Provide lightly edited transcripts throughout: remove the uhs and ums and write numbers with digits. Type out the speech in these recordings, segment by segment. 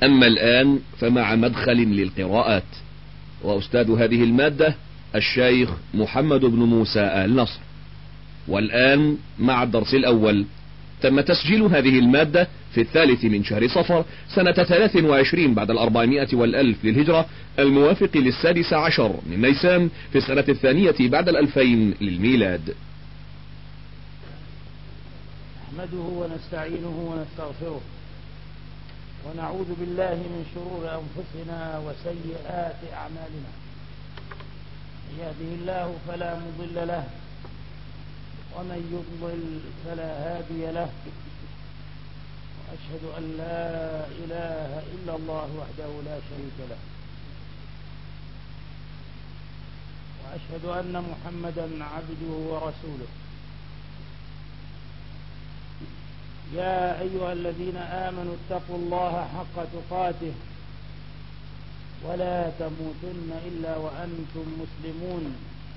أما الآن فمع مدخل للقراءات، وأستاذ هذه المادة الشيخ محمد بن موسى آل نصر. والآن مع الدرس الأول. تم تسجيل هذه المادة في 3 من شهر صفر سنة 23 بعد 400 والألف للهجرة، الموافق 16 من نيسان في السنة 2 بعد 2000 للميلاد. نحمده ونستعينه ونستغفره ونعوذ بالله من شرور أنفسنا وسيئات أعمالنا. من يهده الله فلا مضل له ومن يضلل فلا هادي له، وأشهد أن لا إله إلا الله وحده لا شريك له، وأشهد أن محمدا عبده ورسوله. يا أيها الذين آمنوا اتقوا الله حق تقاته ولا تموتن إلا وأنتم مسلمون.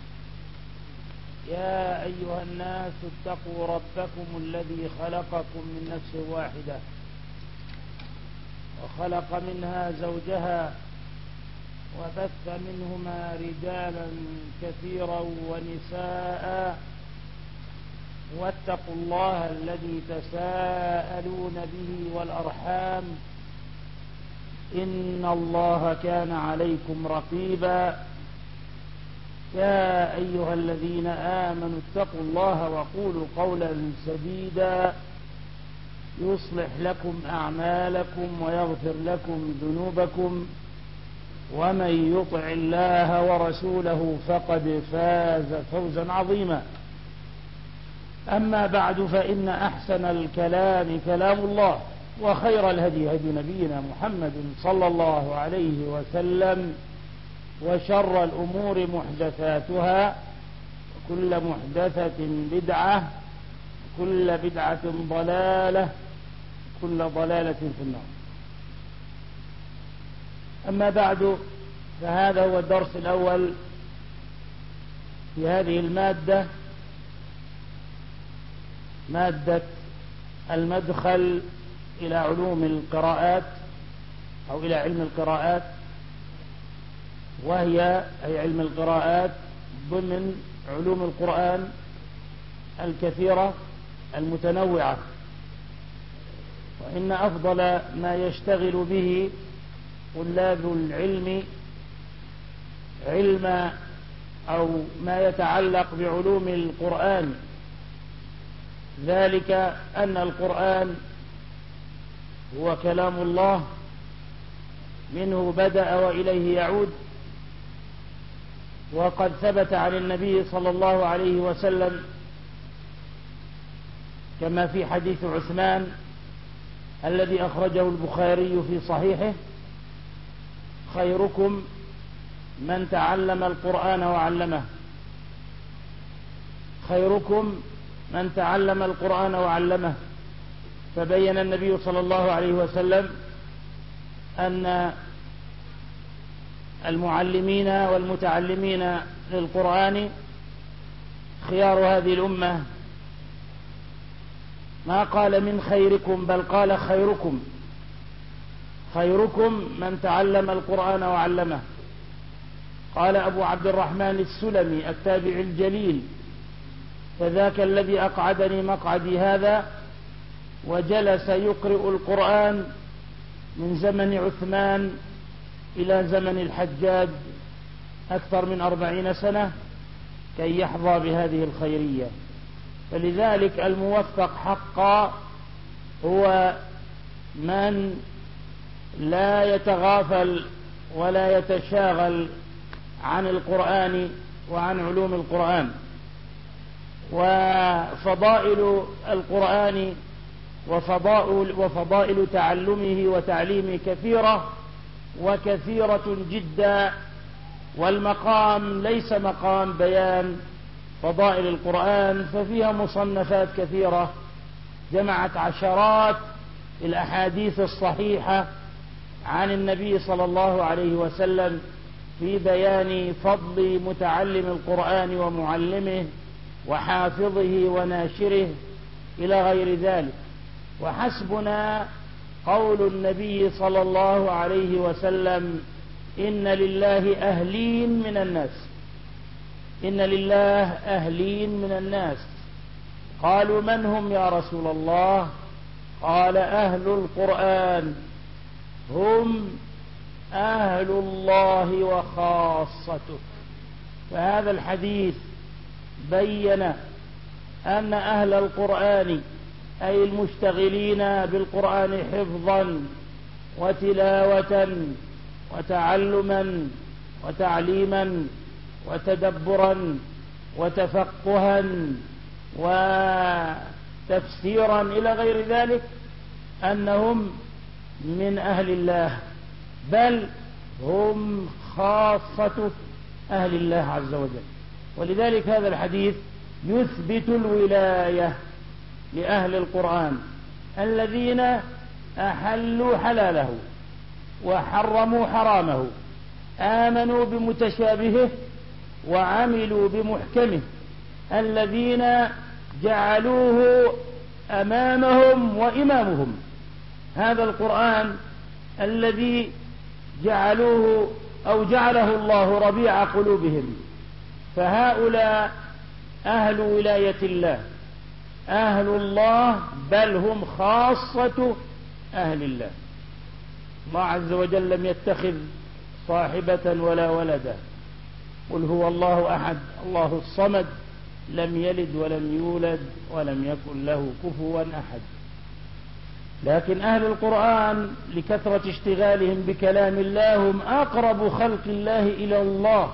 يا أيها الناس اتقوا ربكم الذي خلقكم من نفس واحدة وخلق منها زوجها وبث منهما رجالا كثيرا ونساء، واتقوا الله الذي تساءلون به والأرحام إن الله كان عليكم رقيبا. يا أيها الذين آمنوا اتقوا الله وقولوا قولا سديدا يصلح لكم أعمالكم ويغفر لكم ذنوبكم، ومن يطع الله ورسوله فقد فاز فوزا عظيما. أما بعد، فإن أحسن الكلام كلام الله، وخير الهدي هدي نبينا محمد صلى الله عليه وسلم، وشر الأمور محدثاتها، وكل محدثة بدعة، وكل بدعة ضلالة، كل ضلالة في النار. أما بعد، فهذا هو الدرس الأول في هذه المادة، مادة المدخل إلى علوم القراءات أو إلى علم القراءات، وهي أي علم القراءات ضمن علوم القرآن الكثيرة المتنوعة. وإن أفضل ما يشتغل به طلاب العلم علم أو ما يتعلق بعلوم القرآن، ذلك أن القرآن هو كلام الله، منه بدأ وإليه يعود. وقد ثبت عن النبي صلى الله عليه وسلم كما في حديث عثمان الذي أخرجه البخاري في صحيحه: خيركم من تعلم القرآن وعلمه. خيركم من تعلم القرآن وعلمه. فبين النبي صلى الله عليه وسلم أن المعلمين والمتعلمين للقرآن خيار هذه الأمة، ما قال من خيركم بل قال خيركم. خيركم من تعلم القرآن وعلمه. قال أبو عبد الرحمن السلمي التابعي الجليل: فذاك الذي أقعدني مقعدي هذا وجلس يقرئ القرآن من زمن عثمان إلى زمن الحجاج أكثر من 40 سنة كي يحظى بهذه الخيرية. فلذلك الموفق حقا هو من لا يتغافل ولا يتشاغل عن القرآن وعن علوم القرآن. وفضائل القرآن وفضائل تعلمه وتعليمه كثيرة وكثيرة جدا، والمقام ليس مقام بيان فضائل القرآن، ففيها مصنفات كثيرة جمعت عشرات الأحاديث الصحيحة عن النبي صلى الله عليه وسلم في بيان فضل متعلم القرآن ومعلمه وحافظه وناشره إلى غير ذلك. وحسبنا قول النبي صلى الله عليه وسلم: إن لله أهلين من الناس، إن لله أهلين من الناس. قالوا: من هم يا رسول الله؟ قال: أهل القرآن، هم أهل الله وخاصته. فهذا الحديث بين أن أهل القرآن أي المشتغلين بالقرآن حفظا وتلاوة وتعلما وتعليما وتدبرا وتفقها وتفسيرا إلى غير ذلك، أنهم من أهل الله، بل هم خاصة أهل الله عز وجل. ولذلك هذا الحديث يثبت الولاية لأهل القرآن الذين أحلوا حلاله وحرموا حرامه، آمنوا بمتشابهه وعملوا بمحكمه، الذين جعلوه أمامهم وإمامهم. هذا القرآن الذي جعلوه أو جعله الله ربيع قلوبهم، فهؤلاء أهل ولاية الله، أهل الله، بل هم خاصة أهل الله. الله عز وجل لم يتخذ صاحبة ولا ولدا، قل هو الله أحد الله الصمد لم يلد ولم يولد ولم يكن له كفوا أحد. لكن أهل القرآن لكثرة اشتغالهم بكلام الله هم أقرب خلق الله إلى الله،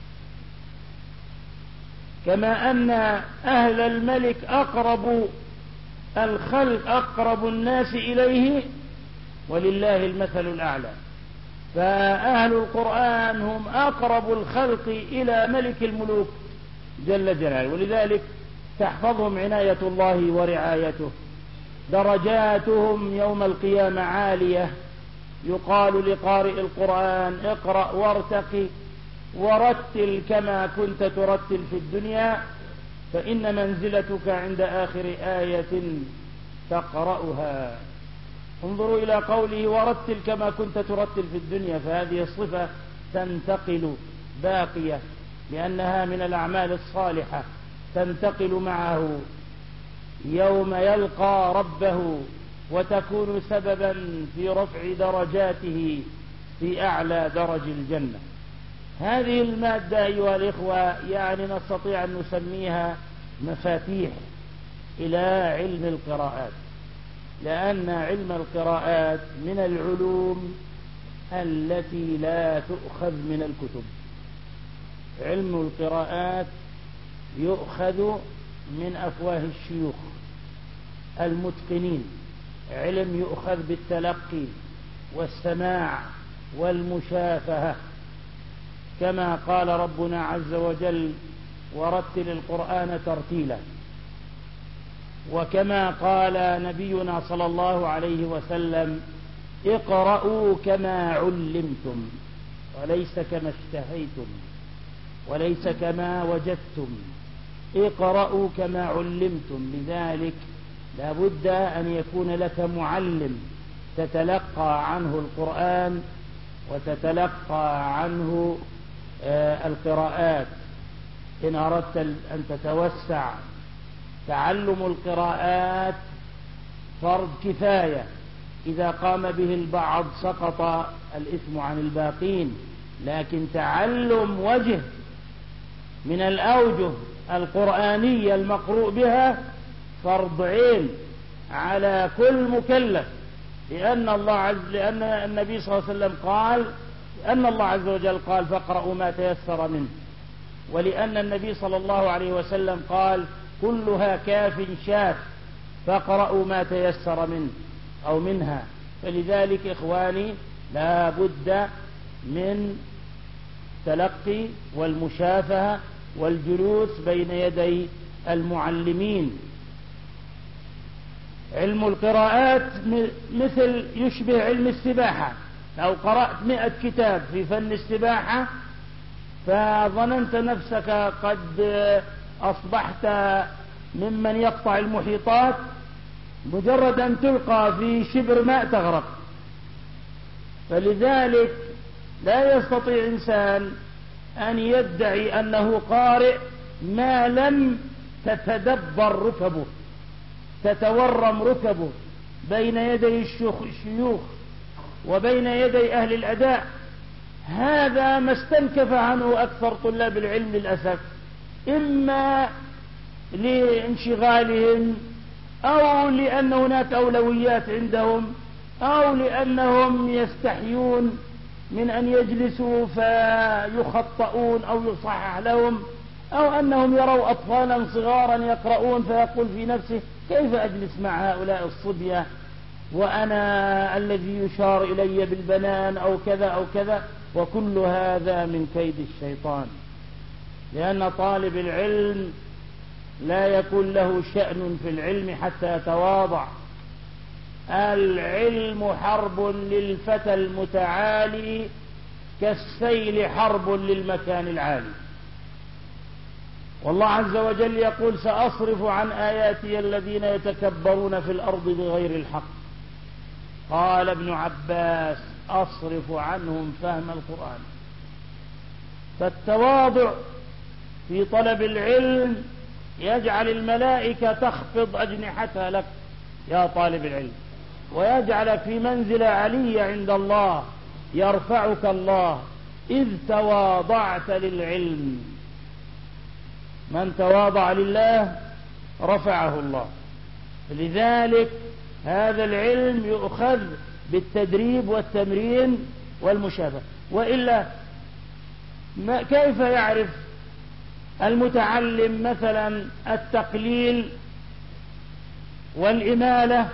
كما أن أهل الملك أقرب الخلق، أقرب الناس إليه، ولله المثل الأعلى. فأهل القرآن هم أقرب الخلق إلى ملك الملوك جل جلاله، ولذلك تحفظهم عناية الله ورعايته. درجاتهم يوم القيامة عالية، يقال لقارئ القرآن: اقرأ وارتقي ورتل كما كنت ترتل في الدنيا، فإن منزلتك عند آخر آية تقرأها. انظروا إلى قوله: ورتل كما كنت ترتل في الدنيا، فهذه الصفة تنتقل باقية، لأنها من الأعمال الصالحة، تنتقل معه يوم يلقى ربه، وتكون سببا في رفع درجاته في أعلى درج الجنة. هذه المادة أيها الإخوة يعني نستطيع أن نسميها مفاتيح إلى علم القراءات، لأن علم القراءات من العلوم التي لا تؤخذ من الكتب. علم القراءات يؤخذ من أفواه الشيوخ المتقنين، علم يؤخذ بالتلقي والسماع والمشافهة، كما قال ربنا عز وجل: ورتل القرآن ترتيلا. وكما قال نبينا صلى الله عليه وسلم: اقرأوا كما علمتم وليس كما اشتهيتم وليس كما وجدتم، اقرأوا كما علمتم. لذلك لا بد أن يكون لك معلم تتلقى عنه القرآن وتتلقى عنه القراءات. إن أردت أن تتوسع، تعلم القراءات فرض كفاية، إذا قام به البعض سقط الإثم عن الباقين، لكن تعلم وجه من الأوجه القرآنية المقروء بها فرض عين على كل مكلف، لأن النبي صلى الله عليه وسلم قال، أن الله عز وجل قال: فاقرأوا ما تيسر منه، ولأن النبي صلى الله عليه وسلم قال: كلها كاف شاف، فاقرأوا ما تيسر منه أو منها. فلذلك إخواني لا بد من تلقي والمشافهة والجلوس بين يدي المعلمين. علم القراءات مثل يشبه علم السباحة. لو قرأت 100 كتاب في فن السباحة فظننت نفسك قد أصبحت ممن يقطع المحيطات، مجرد أن تلقى في شبر ماء تغرق. فلذلك لا يستطيع إنسان أن يدعي أنه قارئ ما لم تتدبر ركبه، تتورم ركبه بين يدي الشيوخ وبين يدي أهل الأداء. هذا ما استنكف عنه أكثر طلاب العلم للأسف، إما لانشغالهم أو لأن هناك أولويات عندهم أو لأنهم يستحيون من أن يجلسوا فيخطئون أو يصحح لهم، أو أنهم يروا أطفالا صغارا يقرؤون فيقول في نفسه كيف أجلس مع هؤلاء الصبية وأنا الذي يشار إلي بالبنان أو كذا أو كذا. وكل هذا من كيد الشيطان، لأن طالب العلم لا يكون له شأن في العلم حتى يتواضع. العلم حرب للفتى المتعالي كالسيل حرب للمكان العالي. والله عز وجل يقول سأصرف عن آياتي الذين يتكبرون في الأرض بغير الحق. قال ابن عباس أصرف عنهم فهم القرآن. فالتواضع في طلب العلم يجعل الملائكة تخفض أجنحتها لك يا طالب العلم، ويجعلك في منزلة علية عند الله، يرفعك الله إذ تواضعت للعلم. من تواضع لله رفعه الله. لذلك هذا العلم يؤخذ بالتدريب والتمرين والمشابهة، وإلا كيف يعرف المتعلم مثلا التقليل والإمالة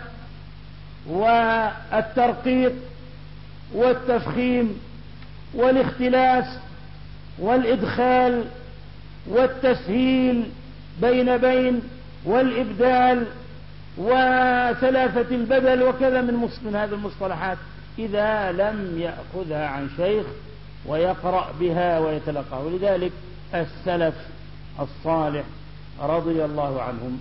والترقيق والتفخيم والاختلاس والإدخال والتسهيل بين والإبدال وثلاثة البدل وكذا من هذه المصطلحات إذا لم يأخذها عن شيخ ويقرأ بها ويتلقى. ولذلك السلف الصالح رضي الله عنهم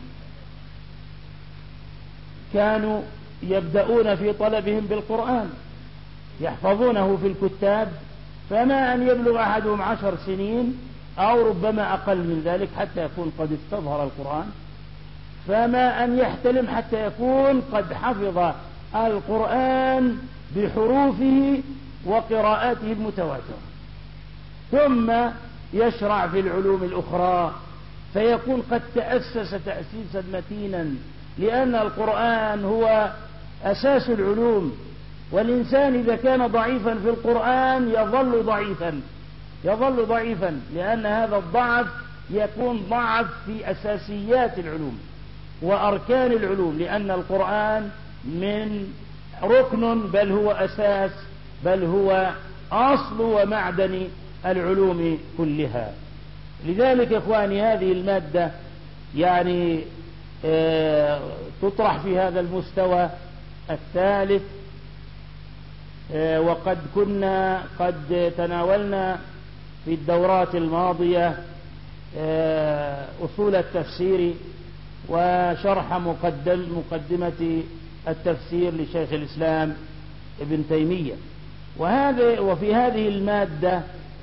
كانوا يبدأون في طلبهم بالقرآن، يحفظونه في الكتاب، فما أن يبلغ أحدهم 10 سنين أو ربما أقل من ذلك حتى يكون قد استظهر القرآن، فما أن يحتلم حتى يكون قد حفظ القرآن بحروفه وقراءاته المتواترة، ثم يشرع في العلوم الأخرى فيكون قد تأسس تأسيسا متينا، لأن القرآن هو أساس العلوم. والإنسان إذا كان ضعيفا في القرآن يظل ضعيفا، لأن هذا الضعف يكون ضعف في أساسيات العلوم وأركان العلوم، لأن القرآن من ركن بل هو أساس بل هو أصل ومعدن العلوم كلها. لذلك إخواني هذه المادة يعني تطرح في هذا المستوى الثالث، وقد كنا قد تناولنا في الدورات الماضية أصول التفسير وشرح مقدمة التفسير لشيخ الإسلام ابن تيمية، وفي هذه المادة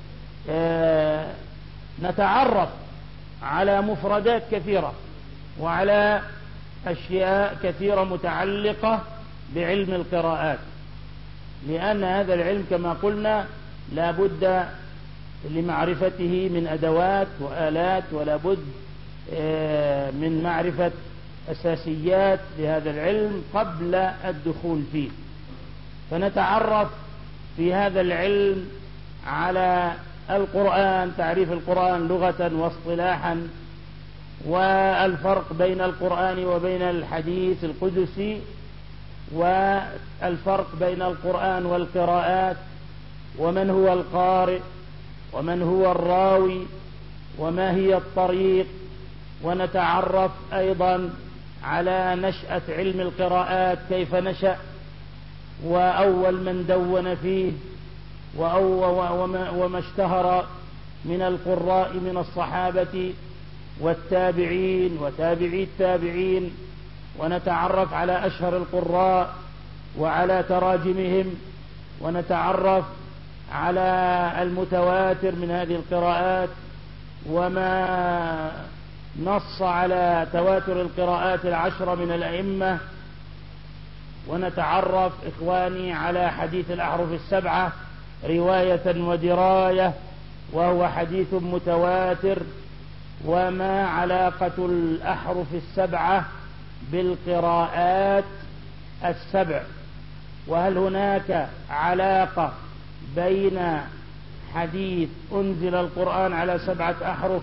نتعرف على مفردات كثيرة وعلى أشياء كثيرة متعلقة بعلم القراءات، لأن هذا العلم كما قلنا لا بد لمعرفته من أدوات وآلات، ولا بد من معرفة أساسيات لهذا العلم قبل الدخول فيه. فنتعرف في هذا العلم على القرآن، تعريف القرآن لغة واصطلاحا، والفرق بين القرآن وبين الحديث القدسي، والفرق بين القرآن والقراءات، ومن هو القارئ ومن هو الراوي وما هي الطريق. ونتعرف أيضا على نشأة علم القراءات كيف نشأ، وأول من دون فيه، وما اشتهر من القراء من الصحابة والتابعين وتابعي التابعين ونتعرف على أشهر القراء وعلى تراجمهم، ونتعرف على المتواتر من هذه القراءات وما نص على تواتر القراءات 10 من الأئمة، ونتعرف إخواني على حديث الأحرف 7 رواية ودراية، وهو حديث متواتر، وما علاقة الأحرف 7 بالقراءات 7، وهل هناك علاقة بين حديث أنزل القرآن على 7 أحرف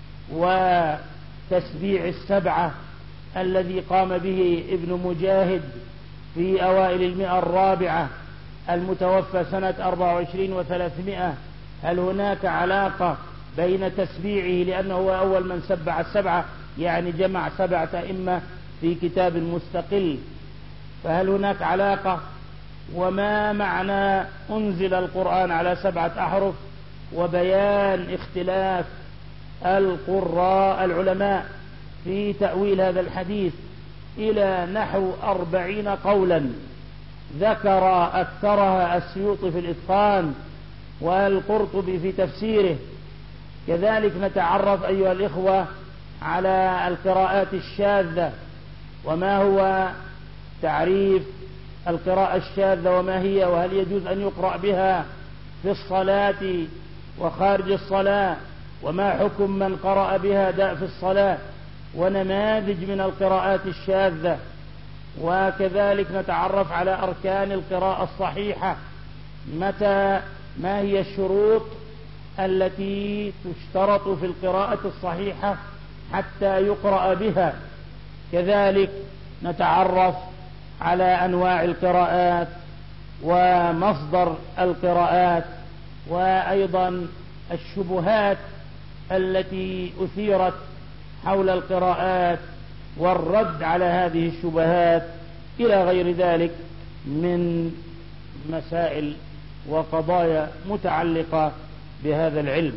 وتسبيع 7 الذي قام به ابن مجاهد في أوائل 100 المتوفى سنة 24 و300. هل هناك علاقة بين تسبيعه لأنه هو أول من سبع 7، يعني جمع 7 أئمة في كتاب مستقل، فهل هناك علاقة؟ وما معنى أنزل القرآن على 7 أحرف؟ وبيان اختلاف القراء العلماء في تأويل هذا الحديث إلى نحو 40 قولا، ذكر أكثرها السيوطي في الإتقان والقرطبي في تفسيره. كذلك نتعرف أيها الإخوة على القراءات الشاذة، وما هو تعريف القراءة الشاذة وما هي، وهل يجوز أن يقرأ بها في الصلاة وخارج الصلاة، وما حكم من قرأ بها في الصلاة، ونماذج من القراءات الشاذة. وكذلك نتعرف على أركان القراءة الصحيحة، ما هي الشروط التي تشترط في القراءة الصحيحة حتى يقرأ بها. كذلك نتعرف على أنواع القراءات ومصدر القراءات، وأيضا الشبهات التي أثيرت حول القراءات والرد على هذه الشبهات إلى غير ذلك من مسائل وقضايا متعلقة بهذا العلم.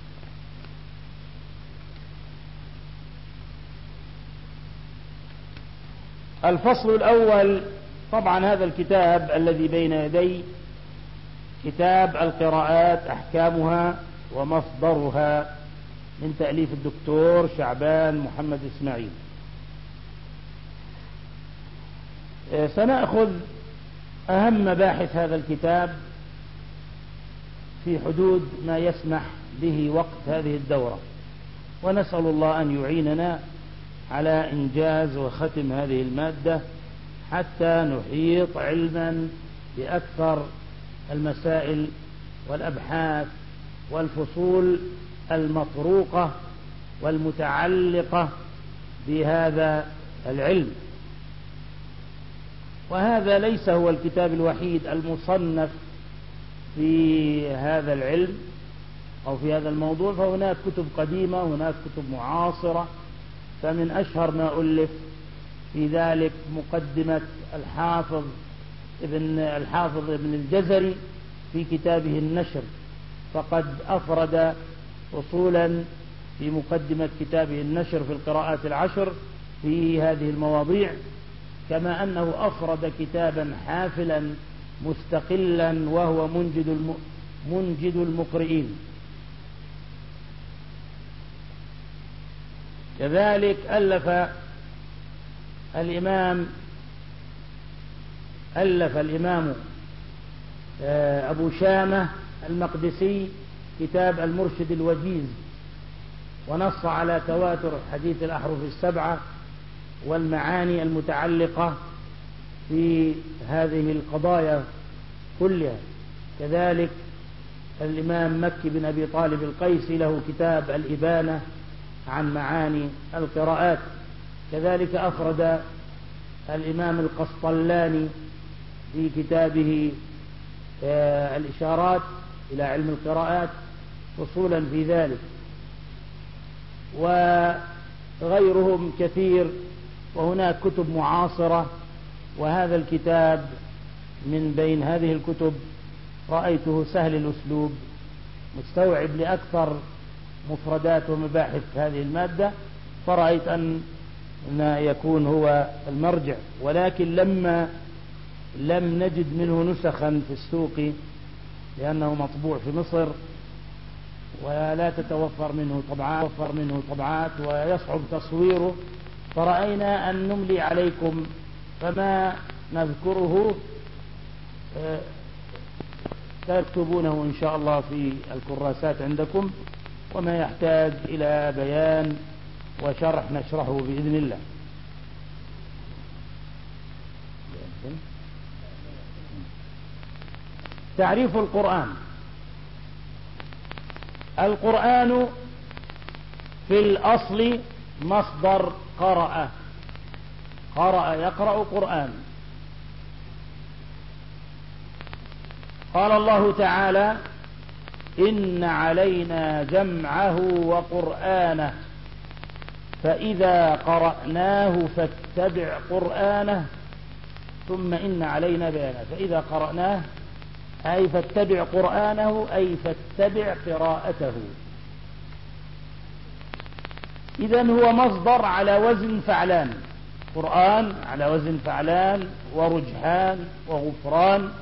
الفصل الأول، طبعا هذا الكتاب الذي بين يدي كتاب القراءات أحكامها ومصدرها من تأليف الدكتور شعبان محمد إسماعيل. سنأخذ أهم مباحث هذا الكتاب في حدود ما يسمح به وقت هذه الدورة، ونسأل الله أن يعيننا على إنجاز وختم هذه المادة حتى نحيط علما بأكثر المسائل والأبحاث والفصول المطروقة والمتعلقة بهذا العلم. وهذا ليس هو الكتاب الوحيد المصنف في هذا العلم أو في هذا الموضوع، فهناك كتب قديمة وهناك كتب معاصرة. فمن أشهر ما ألف في ذلك مقدمة الحافظ ابن الجزري في كتابه النشر، فقد أفرد فصولا في مقدمة كتابه النشر في القراءات 10 في هذه المواضيع، كما أنه أفرد كتابا حافلا مستقلا وهو منجد المقرئين. كذلك ألف الإمام أبو شامة المقدسي كتاب المرشد الوجيز، ونص على تواتر حديث الأحرف 7 والمعاني المتعلقة في هذه القضايا كلها. كذلك الإمام مكي بن أبي طالب القيسي له كتاب الإبانة عن معاني القراءات. كذلك أفرد الإمام القسطلاني في كتابه الإشارات إلى علم القراءات فصولا في ذلك، وغيرهم كثير، وهناك كتب معاصرة. وهذا الكتاب من بين هذه الكتب رأيته سهل الأسلوب، مستوعب لأكثر مفردات ومباحث هذه المادة، فرأيت أن أن يكون هو المرجع، ولكن لما لم نجد منه نسخا في السوق لأنه مطبوع في مصر ولا تتوفر منه طبعات ويصعب تصويره، فرأينا أن نملي عليكم فما نذكره تكتبونه إن شاء الله في الكراسات عندكم، وما يحتاج إلى بيان وشرح نشرحه بإذن الله. تعريف القرآن. القرآن في الأصل مصدر قرأ يقرأ قرآن. قال الله تعالى: إن علينا جمعه وقرآنه فإذا قرأناه فاتبع قرآنه ثم إن علينا بيانه. فإذا قرأناه أي فاتبع قرآنه أي فاتبع قراءته. إذن هو مصدر على وزن فعلان، قرآن على وزن فعلان ورجحان وغفران،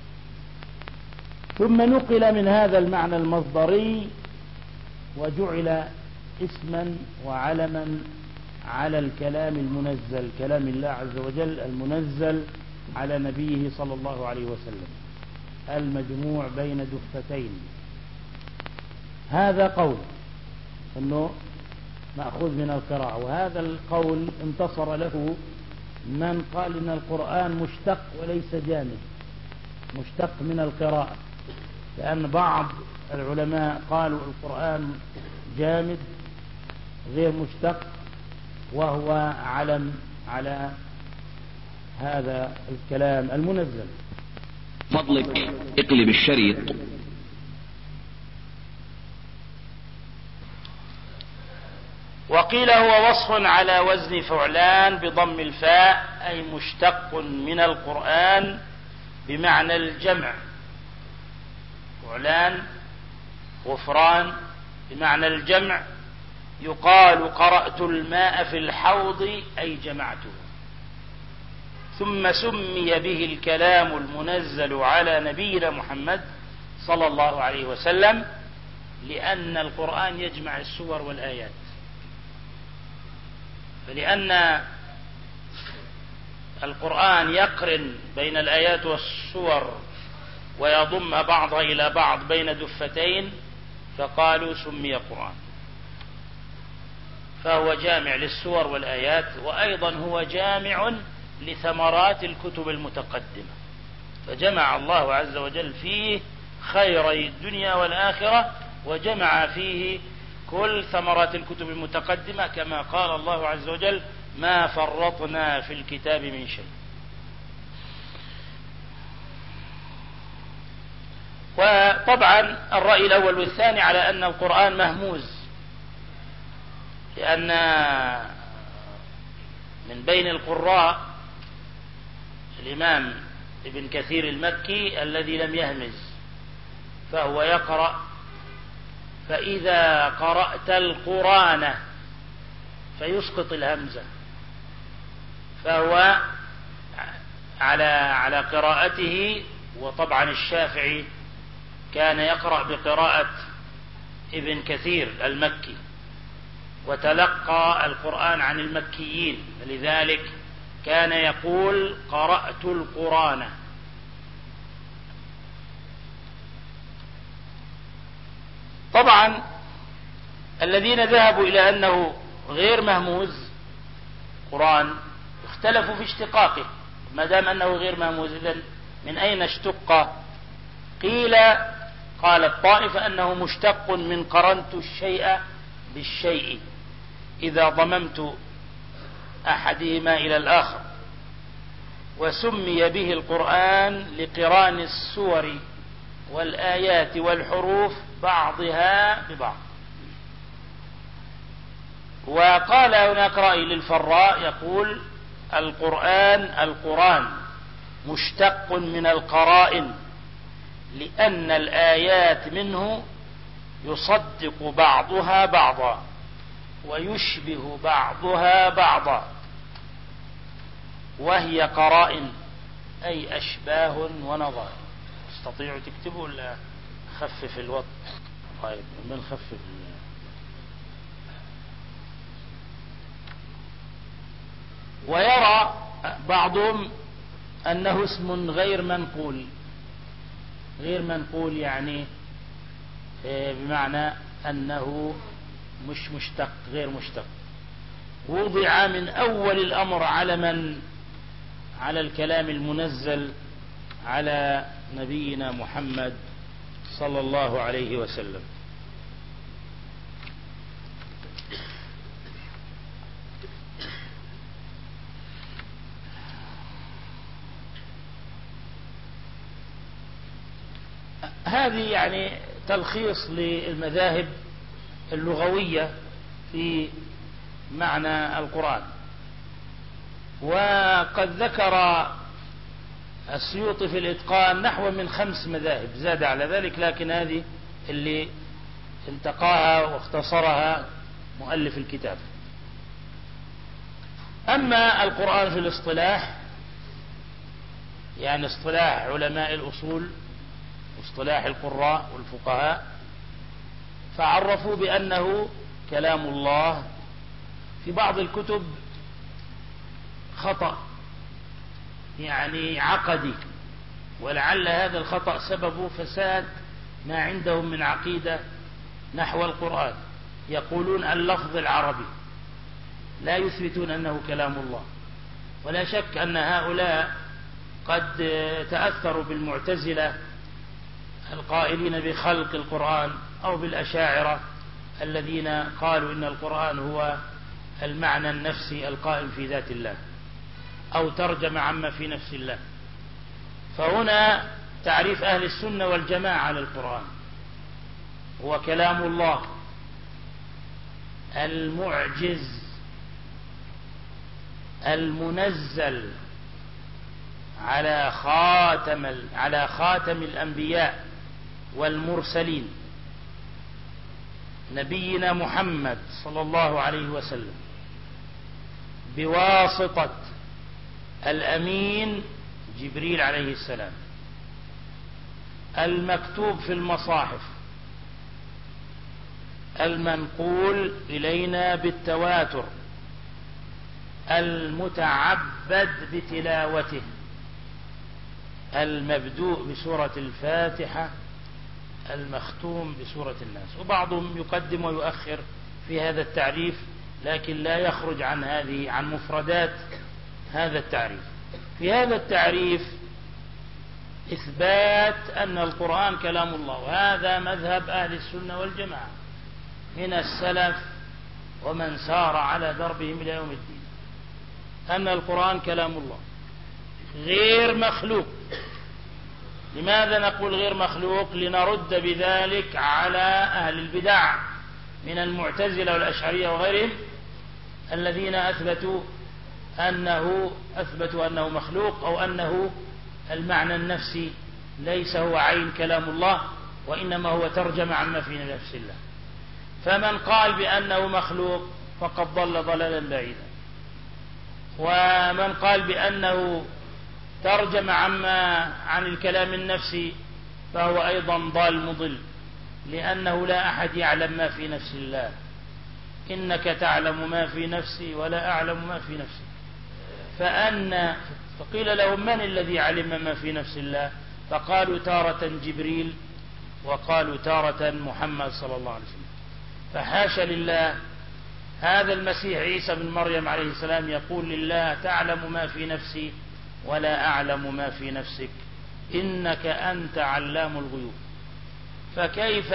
ثم نقل من هذا المعنى المصدري وجعل اسما وعلما على الكلام المنزل، كلام الله عز وجل المنزل على نبيه صلى الله عليه وسلم، المجموع بين دفتين. هذا قول أنه مأخوذ من القراءة، وهذا القول انتصر له من قال إن القرآن مشتق وليس جامد، مشتق من القراءة، لأن بعض العلماء قالوا القرآن جامد غير مشتق، وهو علم على هذا الكلام المنزل. فضلك اقلب الشريط. وقيل هو وصف على وزن فعلان بضم الفاء، أي مشتق من القرآن بمعنى الجمع. فعلان غفران بمعنى الجمع. يقال قرأت الماء في الحوض أي جمعته. ثم سمي به الكلام المنزل على نبينا محمد صلى الله عليه وسلم لأن القرآن يجمع السور والآيات، فلأن القرآن يقرن بين الآيات والسور ويضم بعضها إلى بعض بين دفتين، فقالوا سمي قرآن. فهو جامع للسور والآيات، وأيضا هو جامع لثمرات الكتب المتقدمة، فجمع الله عز وجل فيه خيري الدنيا والآخرة، وجمع فيه كل ثمرات الكتب المتقدمة، كما قال الله عز وجل: ما فرطنا في الكتاب من شيء. وطبعا الرأي الأول والثاني على أن القرآن مهموز، لأن من بين القراء الإمام ابن كثير المكي الذي لم يهمز، فهو يقرأ: فإذا قرأت القرآن، فيسقط الهمزة، فهو على قراءته. وطبعا الشافعي كان يقرأ بقراءة ابن كثير المكي، وتلقى القرآن عن المكيين، لذلك كان يقول: قرأت القرآن. طبعا الذين ذهبوا إلى أنه غير مهموز قرآن اختلفوا في اشتقاقه، ما دام أنه غير مهموز إذن من أين اشتق؟ قالت طائفة أنه مشتق من قرنت الشيء بالشيء إذا ضممت أحدهما إلى الآخر، وسمي به القرآن لقران السور والآيات والحروف بعضها ببعض. وقال هناك رأي للفراء يقول: القرآن مشتق من القرائن، لأن الآيات منه يصدق بعضها بعضا، ويشبه بعضها بعضا، وهي قرائن أي أشباه ونظائر. تستطيعوا تكتبوا ولا خفف الوضع؟ طيب بنخفف. ويرى بعضهم أنه اسم غير منقول. غير منقول يعني بمعنى أنه مش مشتق، غير مشتق. وضع من أول الأمر على الكلام المنزل على نبينا محمد صلى الله عليه وسلم. هذه يعني تلخيص للمذاهب اللغوية في معنى القرآن. وقد ذكر السيوطي في الإتقان نحو من 5 مذاهب، زاد على ذلك، لكن هذه اللي انتقاها واختصرها مؤلف الكتاب. أما القرآن في الاصطلاح، يعني اصطلاح علماء الأصول واصطلاح القراء والفقهاء، فعرفوا بأنه كلام الله. في بعض الكتب خطأ يعني عقدي، ولعل هذا الخطأ سببه فساد ما عندهم من عقيدة نحو القرآن. يقولون اللفظ العربي، لا يثبتون أنه كلام الله. ولا شك أن هؤلاء قد تأثروا بالمعتزلة القائلين بخلق القرآن، أو بالأشاعرة الذين قالوا إن القرآن هو المعنى النفسي القائم في ذات الله، أو ترجم عما في نفس الله. فهنا تعريف أهل السنة والجماعة للقرآن هو كلام الله المعجز المنزل على خاتم الأنبياء والمرسلين نبينا محمد صلى الله عليه وسلم، بواسطة الأمين جبريل عليه السلام، المكتوب في المصاحف، المنقول إلينا بالتواتر، المتعبد بتلاوته، المبدوء بسورة الفاتحة، المختوم بسورة الناس. وبعضهم يقدم ويؤخر في هذا التعريف، لكن لا يخرج عن مفردات هذا التعريف. في هذا التعريف إثبات أن القرآن كلام الله، وهذا مذهب أهل السنة والجماعة من السلف ومن سار على دربهم إلى يوم الدين، أن القرآن كلام الله غير مخلوق. لماذا نقول غير مخلوق؟ لنرد بذلك على أهل البدع من المعتزلة والأشعرية وغيرهم، الذين أثبتوا أنه مخلوق، أو أنه المعنى النفسي ليس هو عين كلام الله، وإنما هو ترجمة عما في نفس الله. فمن قال بأنه مخلوق فقد ضل ضلالا بعيدا، ومن قال بأنه ترجم عن الكلام النفسي فهو أيضا ضال مضل، لأنه لا أحد يعلم ما في نفس الله. إنك تعلم ما في نفسي ولا أعلم ما في نفسي. فقيل لهم من الذي علم ما في نفس الله؟ فقالوا تارة جبريل، وقالوا تارة محمد صلى الله عليه وسلم. فحاشا لله، هذا المسيح عيسى بن مريم عليه السلام يقول لله تعلم ما في نفسي ولا أعلم ما في نفسك إنك أنت علام الغيوب. فكيف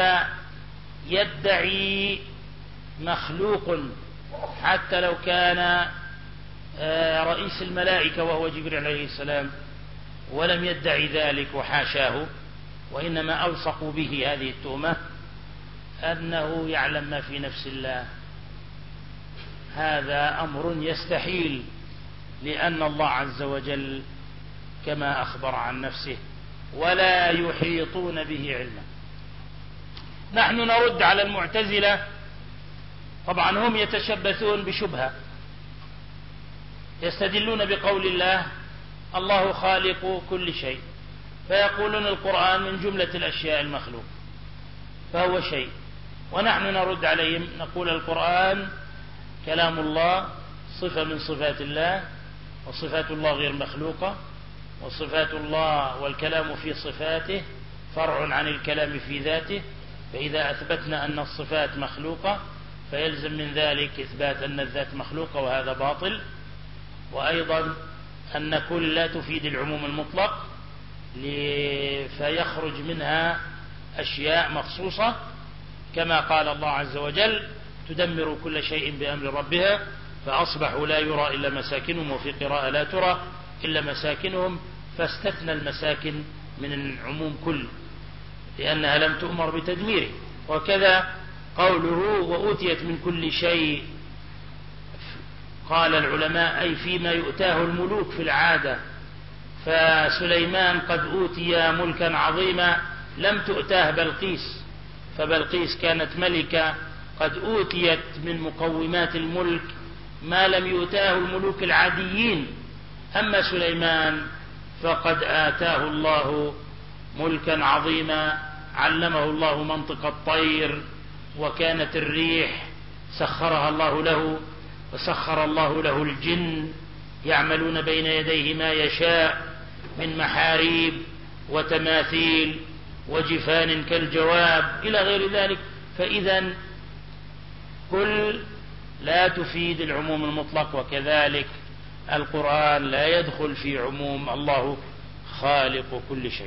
يدعي مخلوق حتى لو كان رئيس الملائكة وهو جبريل عليه السلام، ولم يدعي ذلك وحاشاه، وإنما ألصقوا به هذه التهمة أنه يعلم ما في نفس الله؟ هذا أمر يستحيل، لأن الله عز وجل كما أخبر عن نفسه ولا يحيطون به علما. نحن نرد على المعتزلة طبعا هم يتشبثون بشبهة، يستدلون بقول الله الله خالق كل شيء، فيقولون القرآن من جملة الأشياء المخلوق فهو شيء، ونحن نرد عليهم نقول القرآن كلام الله، صفة من صفات الله، وصفات الله غير مخلوقة، وصفات الله والكلام في صفاته فرع عن الكلام في ذاته، فإذا أثبتنا أن الصفات مخلوقة فيلزم من ذلك إثبات أن الذات مخلوقة، وهذا باطل. وأيضا أن كل لا تفيد العموم المطلق فيخرج منها أشياء مخصوصة، كما قال الله عز وجل تدمر كل شيء بأمر ربها فأصبحوا لا يرى إلا مساكنهم، وفي قراءة لا ترى إلا مساكنهم، فاستثنى المساكن من العموم كل لأنها لم تؤمر بتدميره. وكذا قوله وأوتيت من كل شيء، قال العلماء أي فيما يؤتاه الملوك في العادة، فسليمان قد أوتي ملكا عظيما لم تؤتاه بلقيس، فبلقيس كانت ملكة قد أوتيت من مقومات الملك ما لم يؤتاه الملوك العاديين، أما سليمان فقد آتاه الله ملكا عظيما، علمه الله منطق الطير، وكانت الريح سخرها الله له، وسخر الله له الجن يعملون بين يديه ما يشاء من محاريب وتماثيل وجفان كالجواب إلى غير ذلك. فإذا كل لا تفيد العموم المطلق، وكذلك القرآن لا يدخل في عموم الله خالق كل شيء.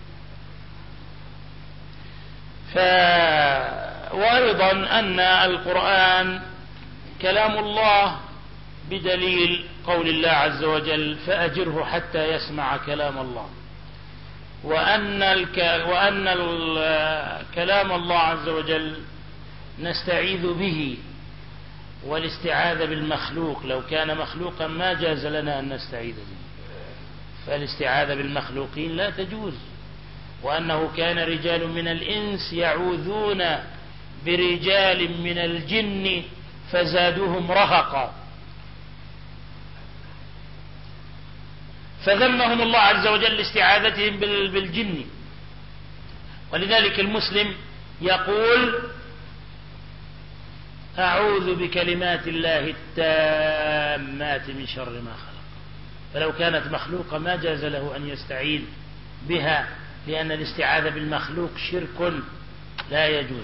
وأيضا أن القرآن كلام الله بدليل قول الله عز وجل فأجره حتى يسمع كلام الله، وأن كلام الله عز وجل نستعيذ به، والاستعاذة بالمخلوق لو كان مخلوقا ما جاز لنا أن نستعيذ به، فالاستعاذة بالمخلوقين لا تجوز. وأنه كان رجال من الإنس يعوذون برجال من الجن فزادوهم رهقا، فذمهم الله عز وجل لاستعاذتهم بالجن. ولذلك المسلم يقول أعوذ بكلمات الله التامات من شر ما خلق، فلو كانت مخلوقة ما جاز له أن يستعيذ بها، لأن الاستعاذة بالمخلوق شرك لا يجوز.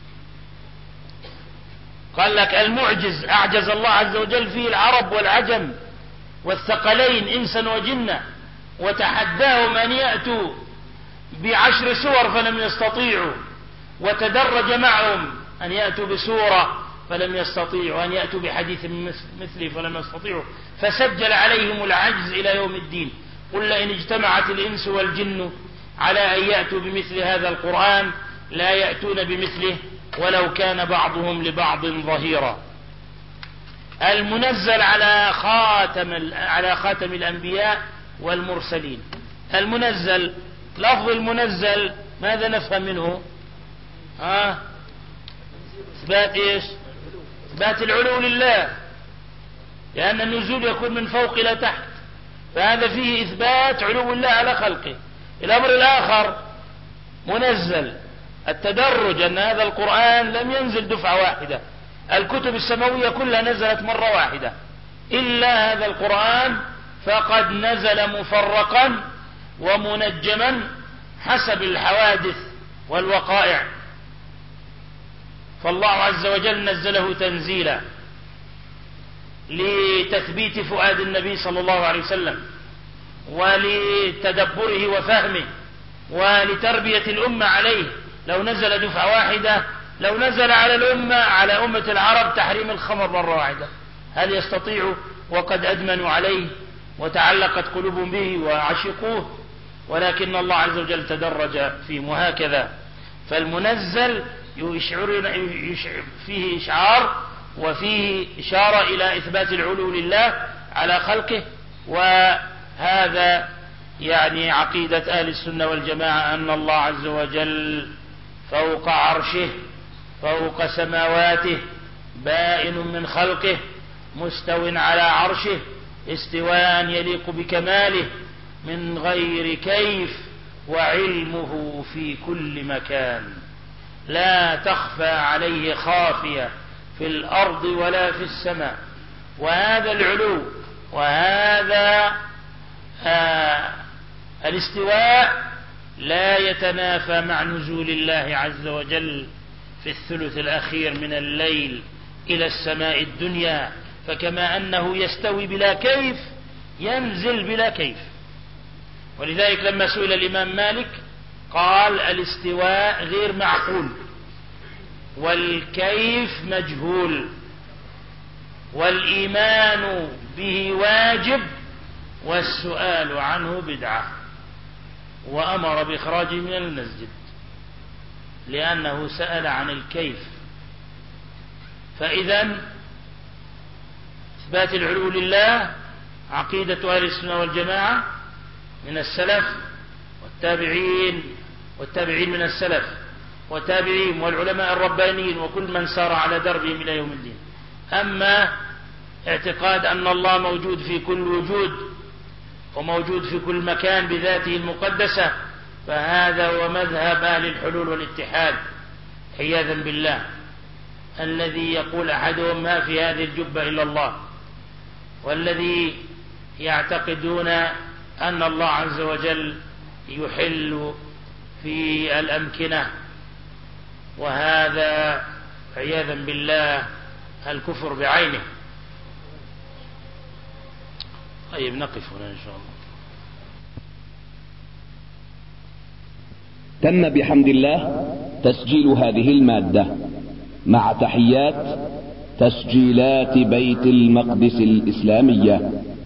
قال لك المعجز أعجز الله عز وجل فيه العرب والعجم والثقلين إنسا وجنا، وتحداهم أن يأتوا ب10 سور فلم يستطيعوا، وتدرج معهم أن يأتوا بسورة فلم يستطيعوا، أن يأتوا بحديث مثله فلم يستطيعوا، فسجل عليهم العجز إلى يوم الدين. قل لئن اجتمعت الإنس والجن على أن يأتوا بمثل هذا القرآن لا يأتون بمثله ولو كان بعضهم لبعض ظهيرا. المنزل على خاتم الأنبياء والمرسلين. المنزل، لفظ المنزل ماذا نفهم منه؟ إثبات إيش؟ إثبات العلو لله، لأن النزول يكون من فوق إلى تحت، فهذا فيه إثبات علو الله على خلقه. الأمر الآخر منزل التدرج، أن هذا القرآن لم ينزل دفعة واحدة، الكتب السماوية كلها نزلت مرة واحدة، إلا هذا القرآن فقد نزل مفرقا ومنجما حسب الحوادث والوقائع، فالله عز وجل نزله تنزيلا لتثبيت فؤاد النبي صلى الله عليه وسلم ولتدبره وفهمه ولتربية الأمة عليه. لو نزل دفعة واحدة لو نزل على الأمة، على أمة العرب، تحريم الخمر مرة واحدة، هل يستطيع؟ وقد أدمنوا عليه وتعلقت قلوبهم به وعشقوه، ولكن الله عز وجل تدرج فيهم. وهكذا فالمنزل فيه إشعار وفيه إشارة إلى إثبات العلو لله على خلقه، وهذا يعني عقيدة أهل السنة والجماعة أن الله عز وجل فوق عرشه فوق سماواته بائن من خلقه مستو على عرشه استواء يليق بكماله من غير كيف، وعلمه في كل مكان لا تخفى عليه خافية في الأرض ولا في السماء. وهذا العلو وهذا الاستواء لا يتنافى مع نزول الله عز وجل في الثلث الأخير من الليل إلى السماء الدنيا، فكما أنه يستوي بلا كيف ينزل بلا كيف. ولذلك لما سئل الإمام مالك قال الاستواء غير معقول والكيف مجهول والإيمان به واجب والسؤال عنه بدعة، وأمر بإخراجه من المسجد لأنه سأل عن الكيف. فإذا إثبات العلو لله عقيدة أهل السنة والجماعة من السلف والتابعين من السلف وتابعين والعلماء الربانيين وكل من سار على دربهم إلى يوم الدين. أما اعتقاد أن الله موجود في كل وجود وموجود في كل مكان بذاته المقدسة، فهذا هو مذهب أهل الحلول والاتحاد عياذا بالله، الذي يقول أحدهم ما في هذه الجبة إلا الله، والذي يعتقدون أن الله عز وجل يحل في الأمكنة، وهذا عياذا بالله الكفر بعينه. طيب نقف هنا إن شاء الله. تم بحمد الله تسجيل هذه المادة مع تحيات تسجيلات بيت المقدس الإسلامية.